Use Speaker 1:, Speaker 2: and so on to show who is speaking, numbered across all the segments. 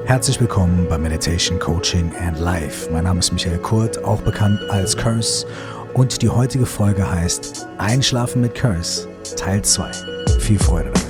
Speaker 1: Herzlich willkommen bei Meditation, Coaching and Life. Mein Name ist Michael Kurt, auch bekannt als Curse, und die heutige Folge heißt Einschlafen mit Curse, Teil 2. Viel Freude damit.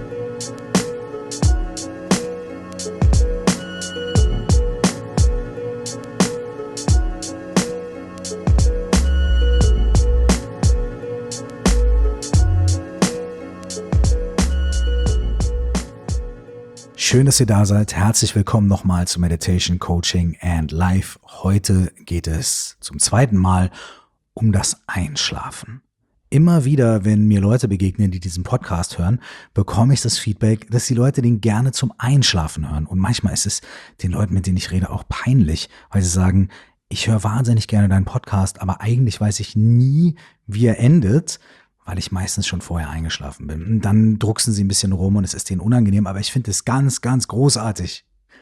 Speaker 1: Schön, dass ihr da seid. Herzlich willkommen nochmal zu Meditation, Coaching and Life. Heute geht es zum zweiten Mal um das Einschlafen. Immer wieder, wenn mir Leute begegnen, die diesen Podcast hören, bekomme ich das Feedback, dass die Leute den gerne zum Einschlafen hören. Und manchmal ist es den Leuten, mit denen ich rede, auch peinlich, weil sie sagen, ich höre wahnsinnig gerne deinen Podcast, aber eigentlich weiß ich nie, wie er endet, weil ich meistens schon vorher eingeschlafen bin. Und dann drucksen sie ein bisschen rum und es ist denen unangenehm, aber ich finde es ganz, ganz großartig.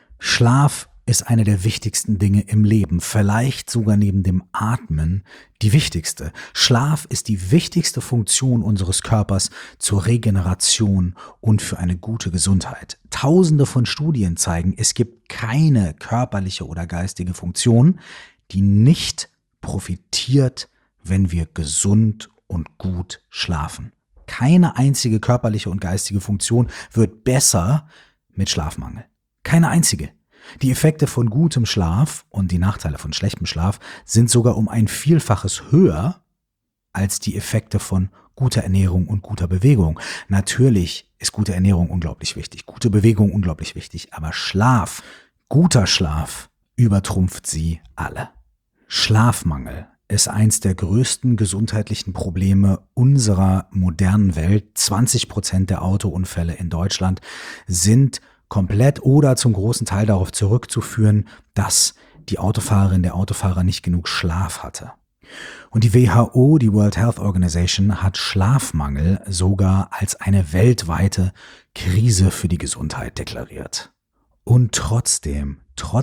Speaker 1: Schlaf ist eine der wichtigsten Dinge im Leben, vielleicht sogar neben dem Atmen die wichtigste. Schlaf ist die wichtigste Funktion unseres Körpers zur Regeneration und für eine gute Gesundheit. Tausende von Studien zeigen, es gibt keine körperliche oder geistige Funktion, die nicht profitiert, wenn wir gesund und gut schlafen. Keine einzige körperliche und geistige Funktion wird besser mit Schlafmangel. Keine einzige. Die Effekte von gutem Schlaf und die Nachteile von schlechtem Schlaf sind sogar um ein Vielfaches höher als die Effekte von guter Ernährung und guter Bewegung. Natürlich ist gute Ernährung unglaublich wichtig, gute Bewegung unglaublich wichtig, aber Schlaf, guter Schlaf, übertrumpft sie alle. Schlafmangel ist eins der größten gesundheitlichen Probleme unserer modernen Welt. 20% der Autounfälle in Deutschland sind komplett oder zum großen Teil darauf zurückzuführen, dass die Autofahrerin, der Autofahrer nicht genug Schlaf hatte. Und die WHO, die World Health Organization, hat Schlafmangel sogar als eine weltweite Krise für die Gesundheit deklariert. Und trotzdem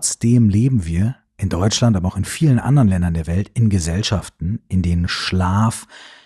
Speaker 1: leben wir in Deutschland, aber auch in vielen anderen Ländern der Welt, in Gesellschaften, in denen Schlaf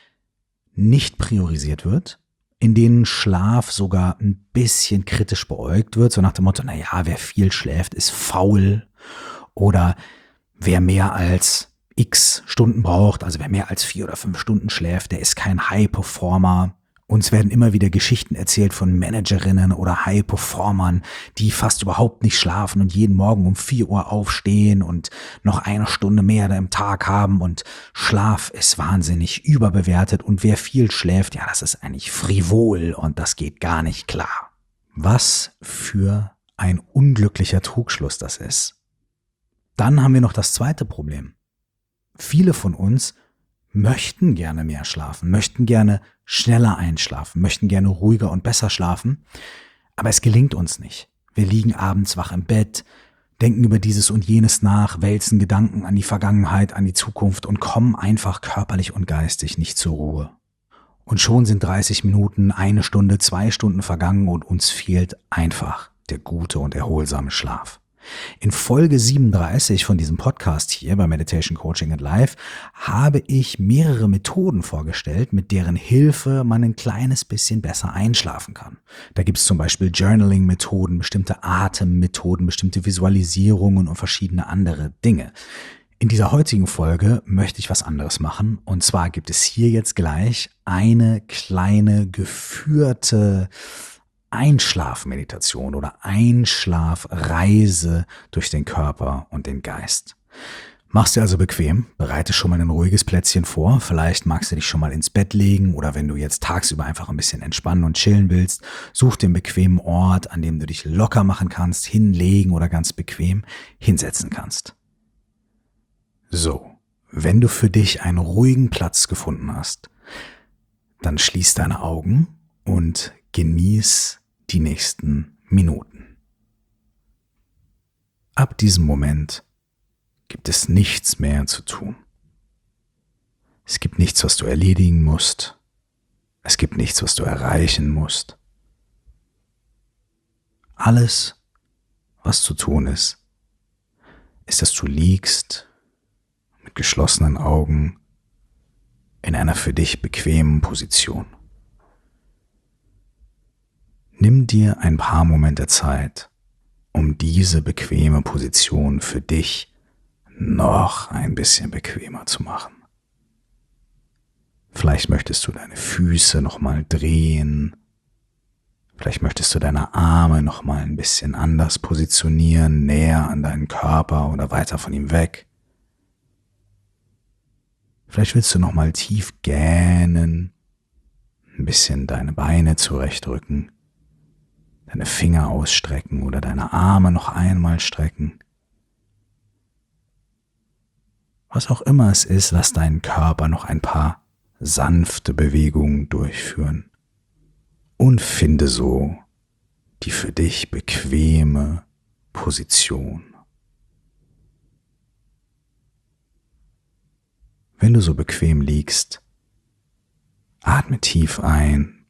Speaker 1: nicht priorisiert wird, in denen Schlaf sogar ein bisschen kritisch beäugt wird, so nach dem Motto, wer viel schläft, ist faul, oder wer mehr als x Stunden braucht, also wer mehr als 4 oder 5 Stunden schläft, der ist kein High-Performer. Uns werden immer wieder Geschichten erzählt von Managerinnen oder High-Performern, die fast überhaupt nicht schlafen und jeden Morgen um 4 Uhr aufstehen und noch 1 Stunde mehr im Tag haben, und Schlaf ist wahnsinnig überbewertet, und wer viel schläft, das ist eigentlich frivol und das geht gar nicht klar. Was für ein unglücklicher Trugschluss das ist. Dann haben wir noch das zweite Problem. Viele von uns möchten gerne mehr schlafen, möchten gerne schneller einschlafen, möchten gerne ruhiger und besser schlafen, aber es gelingt uns nicht. Wir liegen abends wach im Bett, denken über dieses und jenes nach, wälzen Gedanken an die Vergangenheit, an die Zukunft und kommen einfach körperlich und geistig nicht zur Ruhe. Und schon sind 30 Minuten, 1 Stunde, 2 Stunden vergangen und uns fehlt einfach der gute und erholsame Schlaf. In Folge 37 von diesem Podcast hier bei Meditation, Coaching and Life habe ich mehrere Methoden vorgestellt, mit deren Hilfe man ein kleines bisschen besser einschlafen kann. Da gibt es zum Beispiel Journaling-Methoden, bestimmte Atemmethoden, bestimmte Visualisierungen und verschiedene andere Dinge. In dieser heutigen Folge möchte ich was anderes machen, und zwar gibt es hier jetzt gleich eine kleine geführte Einschlafmeditation oder Einschlafreise durch den Körper und den Geist. Mach's dir also bequem, bereite schon mal ein ruhiges Plätzchen vor, vielleicht magst du dich schon mal ins Bett legen, oder wenn du jetzt tagsüber einfach ein bisschen entspannen und chillen willst, such dir einen bequemen Ort, an dem du dich locker machen kannst, hinlegen oder ganz bequem hinsetzen kannst. So, wenn du für dich einen ruhigen Platz gefunden hast, dann schließ deine Augen und genieß die nächsten Minuten. Ab diesem Moment gibt es nichts mehr zu tun. Es gibt nichts, was du erledigen musst. Es gibt nichts, was du erreichen musst. Alles, was zu tun ist, dass du liegst mit geschlossenen Augen in einer für dich bequemen Position. Nimm dir ein paar Momente Zeit, um diese bequeme Position für dich noch ein bisschen bequemer zu machen. Vielleicht möchtest du deine Füße nochmal drehen. Vielleicht möchtest du deine Arme nochmal ein bisschen anders positionieren, näher an deinen Körper oder weiter von ihm weg. Vielleicht willst du nochmal tief gähnen, ein bisschen deine Beine zurechtrücken, deine Finger ausstrecken oder deine Arme noch einmal strecken. Was auch immer es ist, lass deinen Körper noch ein paar sanfte Bewegungen durchführen und finde so die für dich bequeme Position. Wenn du so bequem liegst, atme tief ein,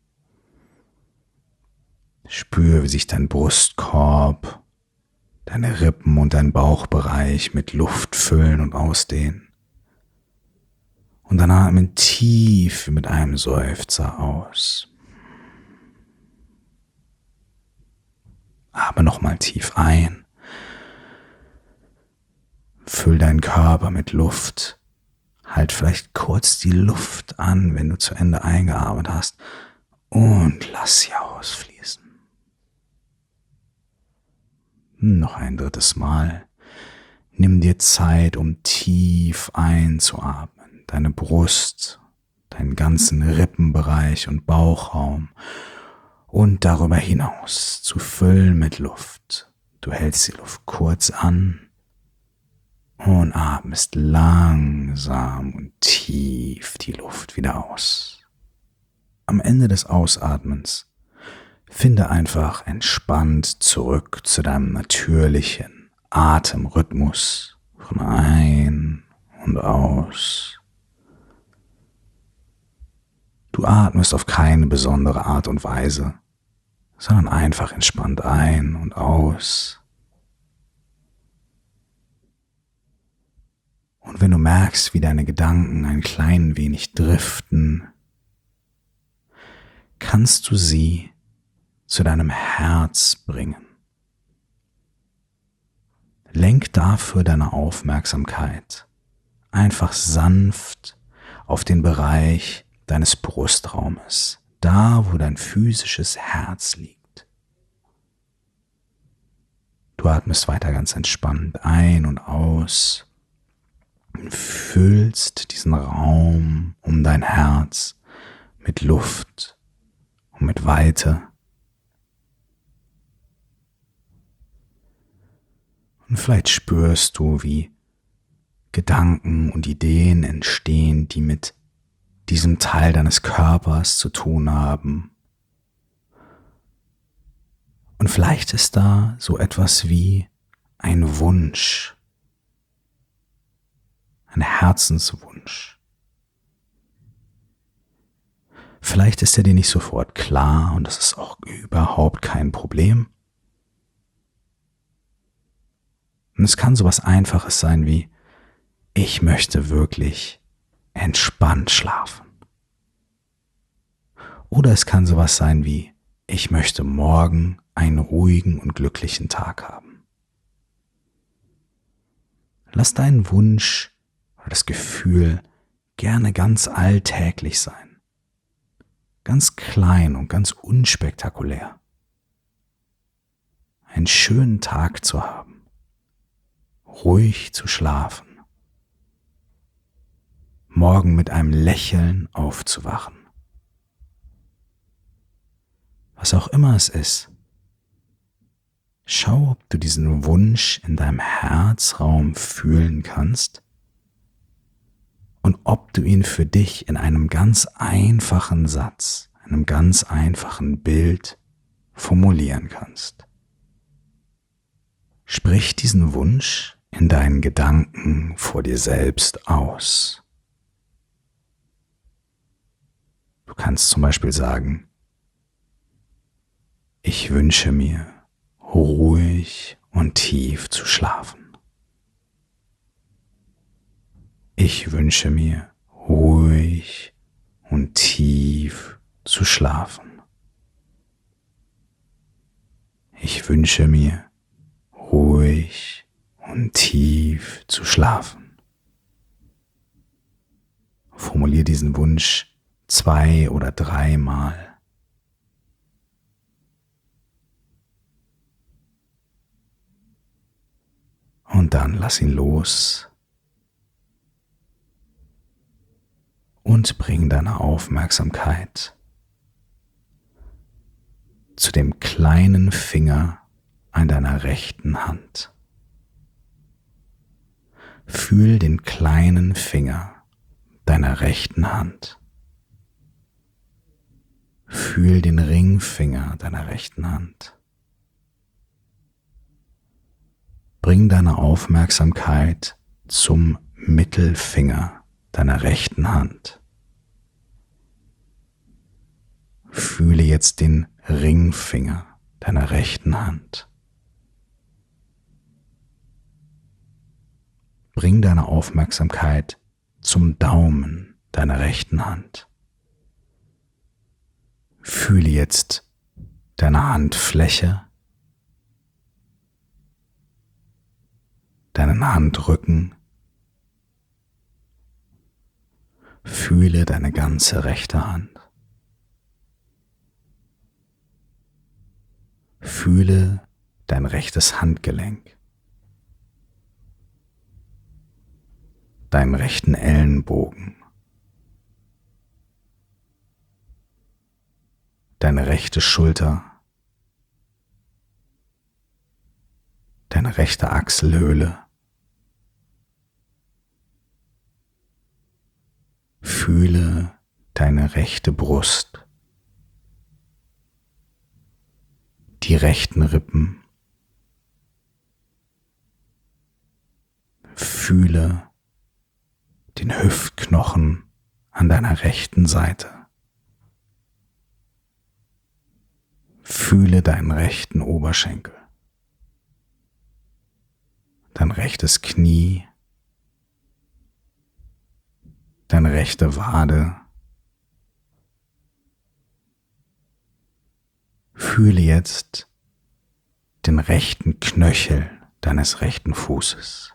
Speaker 1: spüre, wie sich dein Brustkorb, deine Rippen und dein Bauchbereich mit Luft füllen und ausdehnen. Und dann atme tief mit einem Seufzer aus. Atme nochmal tief ein. Füll deinen Körper mit Luft. Halt vielleicht kurz die Luft an, wenn du zu Ende eingeatmet hast. Und lass sie ausfließen. Noch ein drittes Mal. Nimm dir Zeit, um tief einzuatmen. Deine Brust, deinen ganzen Rippenbereich und Bauchraum und darüber hinaus zu füllen mit Luft. Du hältst die Luft kurz an und atmest langsam und tief die Luft wieder aus. Am Ende des Ausatmens finde einfach entspannt zurück zu deinem natürlichen Atemrhythmus von ein und aus. Du atmest auf keine besondere Art und Weise, sondern einfach entspannt ein und aus. Und wenn du merkst, wie deine Gedanken ein klein wenig driften, kannst du sie zu deinem Herz bringen. Lenk dafür deine Aufmerksamkeit einfach sanft auf den Bereich deines Brustraumes, da wo dein physisches Herz liegt. Du atmest weiter ganz entspannt ein und aus und füllst diesen Raum um dein Herz mit Luft und mit Weite. Und vielleicht spürst du, wie Gedanken und Ideen entstehen, die mit diesem Teil deines Körpers zu tun haben. Und vielleicht ist da so etwas wie ein Wunsch, ein Herzenswunsch. Vielleicht ist er dir nicht sofort klar und das ist auch überhaupt kein Problem. Und es kann so was Einfaches sein wie: Ich möchte wirklich entspannt schlafen. Oder es kann sowas sein wie: Ich möchte morgen einen ruhigen und glücklichen Tag haben. Lass deinen Wunsch oder das Gefühl gerne ganz alltäglich sein. Ganz klein und ganz unspektakulär. Einen schönen Tag zu haben. Ruhig zu schlafen. Morgen mit einem Lächeln aufzuwachen. Was auch immer es ist, schau, ob du diesen Wunsch in deinem Herzraum fühlen kannst und ob du ihn für dich in einem ganz einfachen Satz, einem ganz einfachen Bild formulieren kannst. Sprich diesen Wunsch in deinen Gedanken vor dir selbst aus. Du kannst zum Beispiel sagen: Ich wünsche mir, ruhig und tief zu schlafen. Ich wünsche mir, ruhig und tief zu schlafen. Ich wünsche mir, ruhig und tief zu schlafen. Formulier diesen Wunsch 2 oder 3 Mal. Und dann lass ihn los und bring deine Aufmerksamkeit zu dem kleinen Finger an deiner rechten Hand. Fühl den kleinen Finger deiner rechten Hand. Fühl den Ringfinger deiner rechten Hand. Bring deine Aufmerksamkeit zum Mittelfinger deiner rechten Hand. Fühle jetzt den Ringfinger deiner rechten Hand. Bring deine Aufmerksamkeit zum Daumen deiner rechten Hand. Fühle jetzt deine Handfläche, deinen Handrücken. Fühle deine ganze rechte Hand. Fühle dein rechtes Handgelenk, deinen rechten Ellenbogen, deine rechte Schulter, deine rechte Achselhöhle. Fühle deine rechte Brust, die rechten Rippen. Fühle den Hüftknochen an deiner rechten Seite. Fühle deinen rechten Oberschenkel, dein rechtes Knie, deine rechte Wade. Fühle jetzt den rechten Knöchel deines rechten Fußes.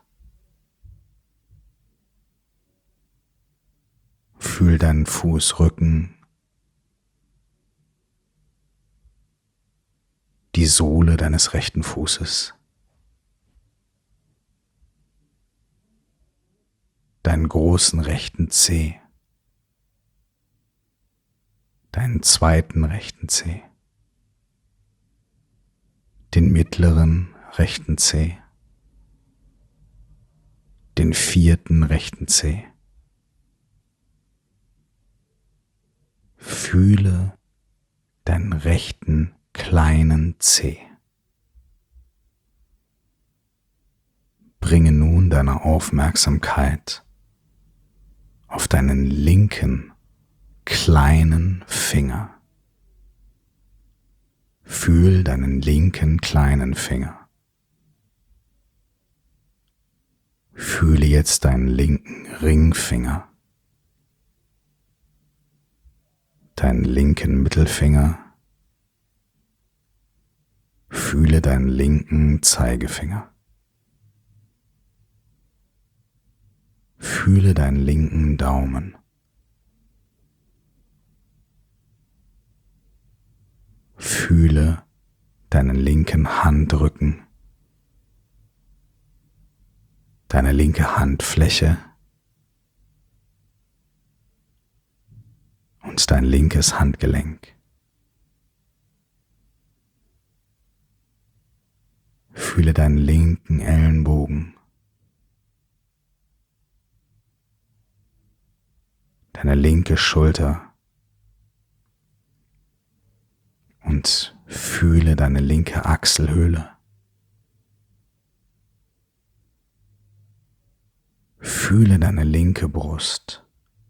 Speaker 1: Fühl deinen Fußrücken, die Sohle deines rechten Fußes, deinen großen rechten Zeh, deinen zweiten rechten Zeh, den mittleren rechten Zeh, den vierten rechten Zeh. Fühle deinen rechten kleinen Zeh. Bringe nun deine Aufmerksamkeit auf deinen linken kleinen Finger. Fühl deinen linken kleinen Finger. Fühle jetzt deinen linken Ringfinger, deinen linken Mittelfinger. Fühle deinen linken Zeigefinger. Fühle deinen linken Daumen. Fühle deinen linken Handrücken, deine linke Handfläche und dein linkes Handgelenk. Fühle deinen linken Ellenbogen, deine linke Schulter und fühle deine linke Achselhöhle. Fühle deine linke Brust.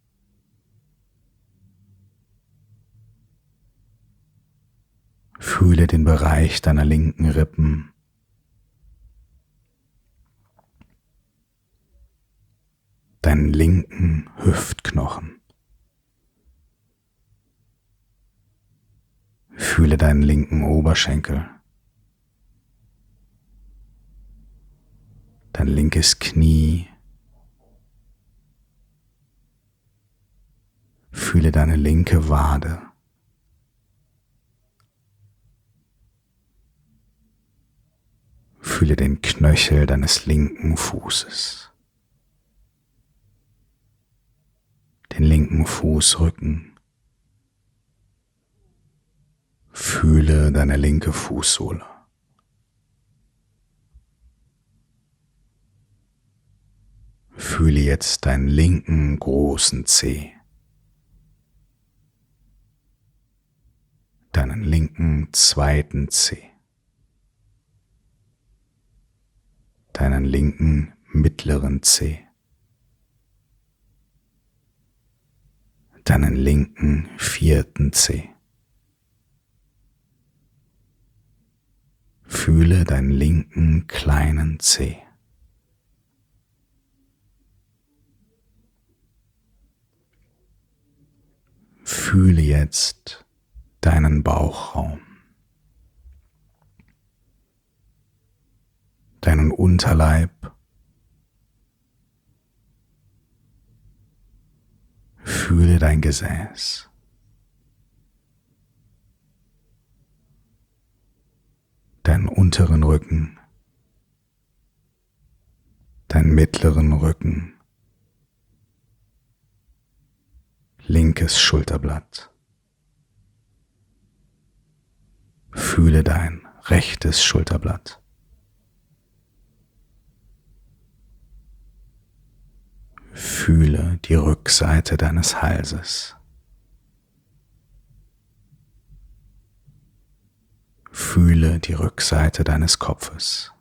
Speaker 1: Fühle den Bereich deiner linken Rippen. Deinen linken Hüftknochen. Fühle deinen linken Oberschenkel. dein linkes Knie. Fühle deine linke Wade. Fühle den Knöchel deines linken Fußes, den linken Fußrücken. Fühle deine linke Fußsohle. Fühle jetzt deinen linken großen Zeh, deinen linken zweiten Zeh, deinen linken mittleren Zeh, deinen linken vierten Zeh. Fühle deinen linken kleinen Zeh. Fühle jetzt deinen Bauchraum, deinen Unterleib. Fühle dein Gesäß. Deinen unteren Rücken, deinen mittleren Rücken, linkes Schulterblatt. Fühle dein rechtes Schulterblatt. Fühle die Rückseite deines Halses. Fühle die Rückseite deines Kopfes.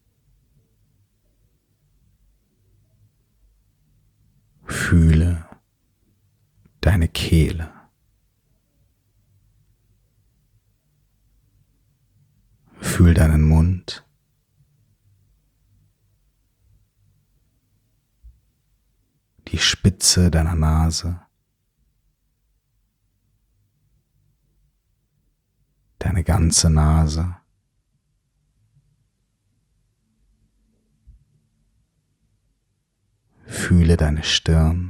Speaker 1: Fühle deine Kehle. Fühl deinen Mund. Die Spitze deiner Nase. Deine ganze Nase. Fühle deine Stirn.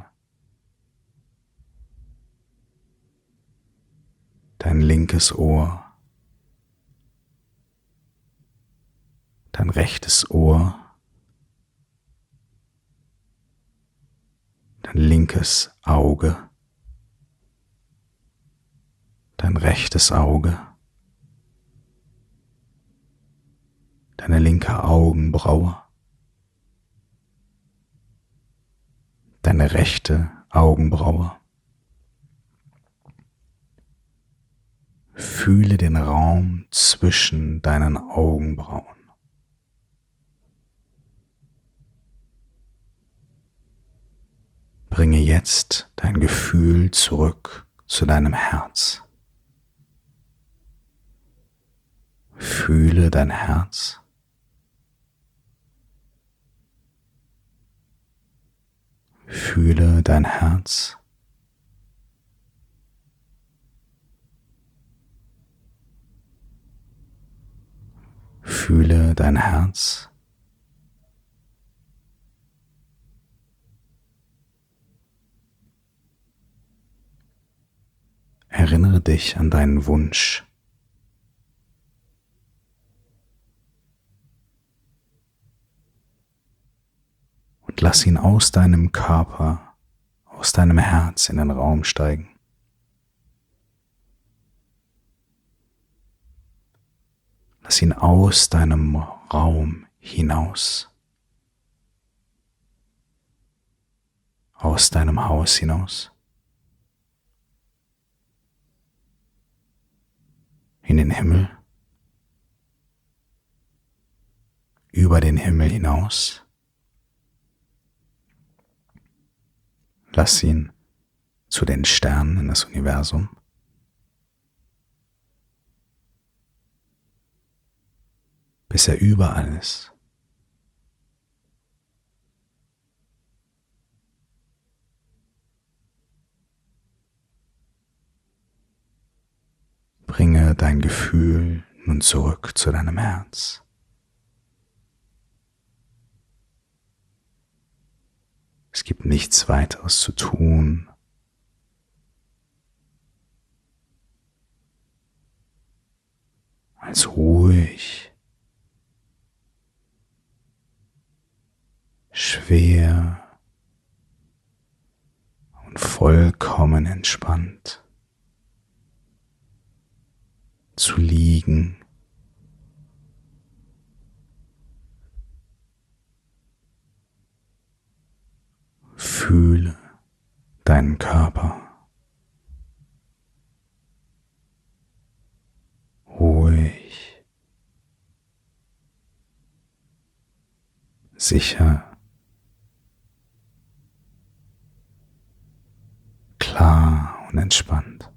Speaker 1: Dein linkes Ohr. Dein rechtes Ohr. Dein linkes Auge. Dein rechtes Auge. Deine linke Augenbraue, deine rechte Augenbraue. Fühle den Raum zwischen deinen Augenbrauen. Bringe jetzt dein Gefühl zurück zu deinem Herz. Fühle dein Herz. Fühle dein Herz. Fühle dein Herz. Erinnere dich an deinen Wunsch. Und lass ihn aus deinem Körper, aus deinem Herz in den Raum steigen. Lass ihn aus deinem Raum hinaus, aus deinem Haus hinaus, in den Himmel, über den Himmel hinaus. Lass ihn zu den Sternen in das Universum. Bis er überall ist. Bringe dein Gefühl nun zurück zu deinem Herz. Es gibt nichts weiteres zu tun, als ruhig, schwer und vollkommen entspannt zu liegen. Fühle deinen Körper ruhig, sicher, klar und entspannt.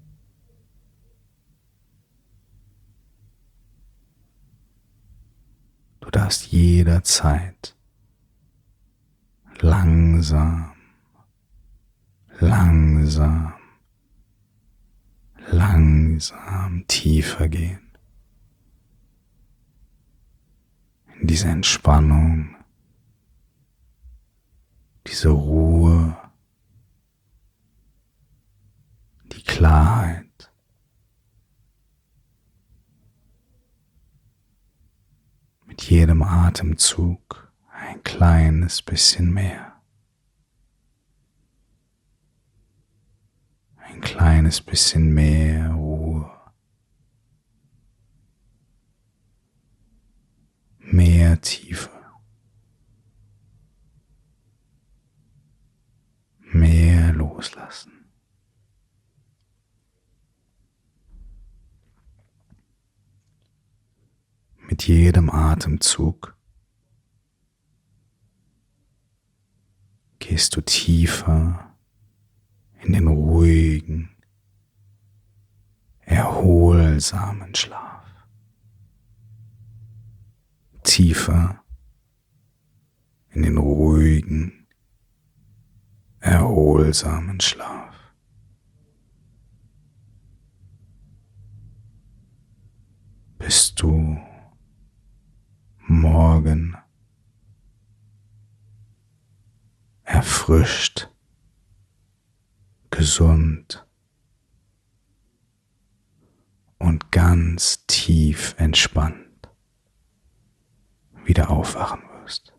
Speaker 1: Du darfst jederzeit langsam, langsam tiefer gehen. In diese Entspannung, diese Ruhe, die Klarheit. Mit jedem Atemzug ein kleines bisschen mehr. Ein kleines bisschen mehr Ruhe. Mehr Tiefe. Mehr loslassen. Mit jedem Atemzug gehst du tiefer in den ruhigen, erholsamen Schlaf. Tiefer in den ruhigen, erholsamen Schlaf. Bis du morgen erfrischt, gesund und ganz tief entspannt wieder aufwachen wirst.